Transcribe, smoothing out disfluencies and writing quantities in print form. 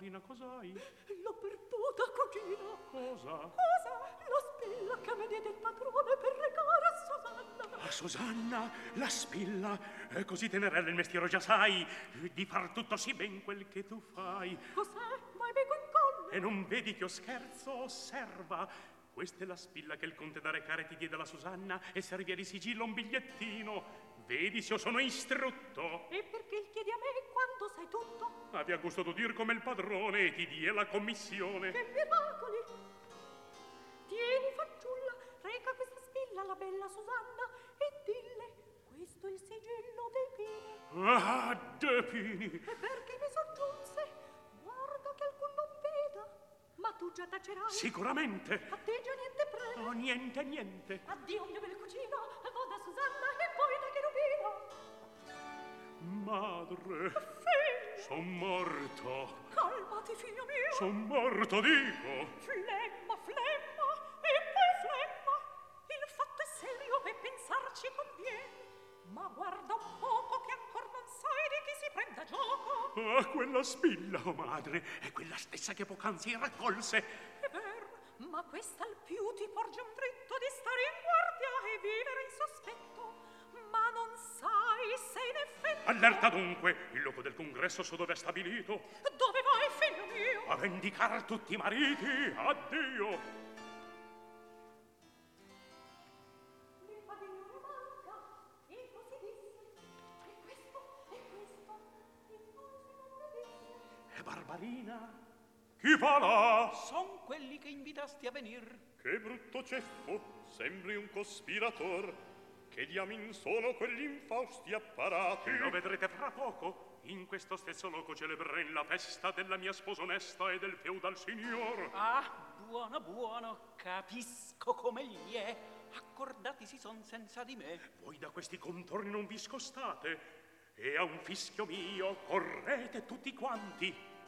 Barbarina, cos'hai? L'ho perduta, cugino. Cosa? Cosa? La spilla che mi diede il padrone per regare a Susanna. A Susanna, la spilla. Così tenerella il mestiero già sai, di far tutto sì ben quel che tu fai. Cos'è? Mai beco in colle. E non vedi che io scherzo? Osserva. Questa è la spilla che il conte da recare ti diede alla Susanna e servia di sigillo un bigliettino. Vedi se io sono istrutto. E perché il chiedi a me quando sai tutto? Abbia gusto tu dir come il padrone e ti die la commissione. Che miracoli! Tieni, fanciulla, reca questa spilla alla bella Susanna e dille, questo è il sigillo dei Pini. Ah, De Pini! E perché mi soggiunse? Guarda che alcun non veda. Ma tu già tacerai? Sicuramente. A te già niente preme. Oh, niente, niente. Addio, mio bel cugino, vo da Susanna e poi da Cherubino. Madre, Figlio, son morto. calmati, figlio mio. Son morto, dico. Flemma, flemma e poi flemma. Il fatto è serio e pensarci conviene. Ma guarda un poco che ancor non sai di chi si prenda gioco. Ah, quella spilla, oh madre, è quella stessa che poc'anzi raccolse. È vero, ma questa al più ti porge un dritto di stare in guardia e vivere in sospetto. Ma non sai se in effetto... Allerta dunque, il loco del congresso so dove è stabilito. Dove vai, figlio mio? A vendicar tutti i mariti. Addio. Il padiglione manca, e così disse. E questo, e poi se non ne disse. E Barbarina? Chi va là? Son quelli che invitasti a venir. Che brutto ceffo, sembri un cospirator. Che diamin sono quegli infausti apparati? Lo vedrete fra poco. In questo stesso loco celebren la festa della mia sposa onesta e del feudal signor. Ah, buono, buono, capisco come gli è. Accordati si son senza di me. Voi da questi contorni non vi scostate, e a un fischio mio correte tutti quanti.